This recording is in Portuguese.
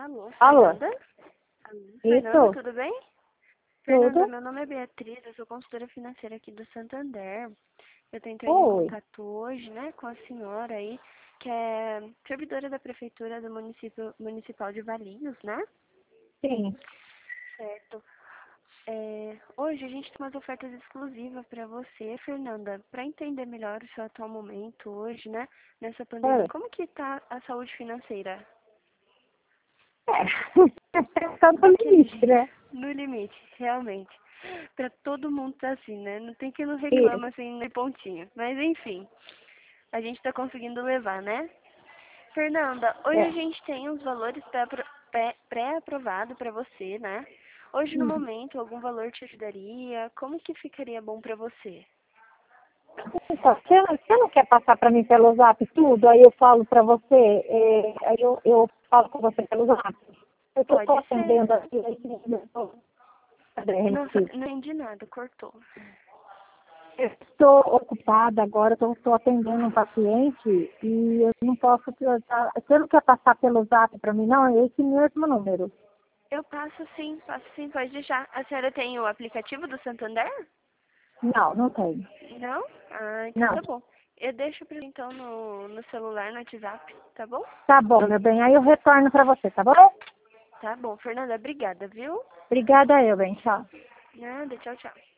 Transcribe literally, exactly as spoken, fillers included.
Alô, Alô? Fernanda? Alô, Isso? Fernanda, tudo bem? Tudo? Fernanda, meu nome é Beatriz, eu sou consultora financeira aqui do Santander. Eu tô entrando em Oi. contato hoje, né, com a senhora aí, que é servidora da prefeitura do município municipal de Valinhos, né? Sim. Certo. É, hoje a gente tem umas ofertas exclusivas para você, Fernanda, para entender melhor o seu atual momento hoje, né, nessa pandemia. É. Como que tá a saúde financeira? É. Tá no Daquele limite, jeito, né? no limite, realmente. Pra todo mundo tá assim, né? Não tem quem não Isso. reclama assim no pontinho. Mas enfim, a gente tá conseguindo levar, né? Fernanda, hoje a É. gente tem os valores pré-apro- pré- pré-aprovado pra você, né? Hoje no Hum. momento, algum valor te ajudaria? Como que ficaria bom pra você? Então, você, não- você não quer passar para mim pelo zap tudo? Aí eu falo para você, é, aí eu, eu falo com você pelo zap. Porque eu estou Pode ser. atendendo aqui, aí eu tô- cadê a Nossa, gente? não entendi nada, cortou. Eu estou ocupada agora, eu estou atendendo um paciente e eu não posso. Você não quer passar pelo zap para mim, não? É esse mesmo número. Eu passo sim, passo sim, pode deixar. A senhora tem o aplicativo do Santander? Não, não tem. Não? Ah, então Não. tá bom. Eu deixo pra então no, no celular, no WhatsApp, tá bom? Tá bom, meu bem. Aí eu retorno para você, tá bom? Tá bom, Fernanda, obrigada, viu? Obrigada, eu, bem. Tchau. Nada, tchau, tchau.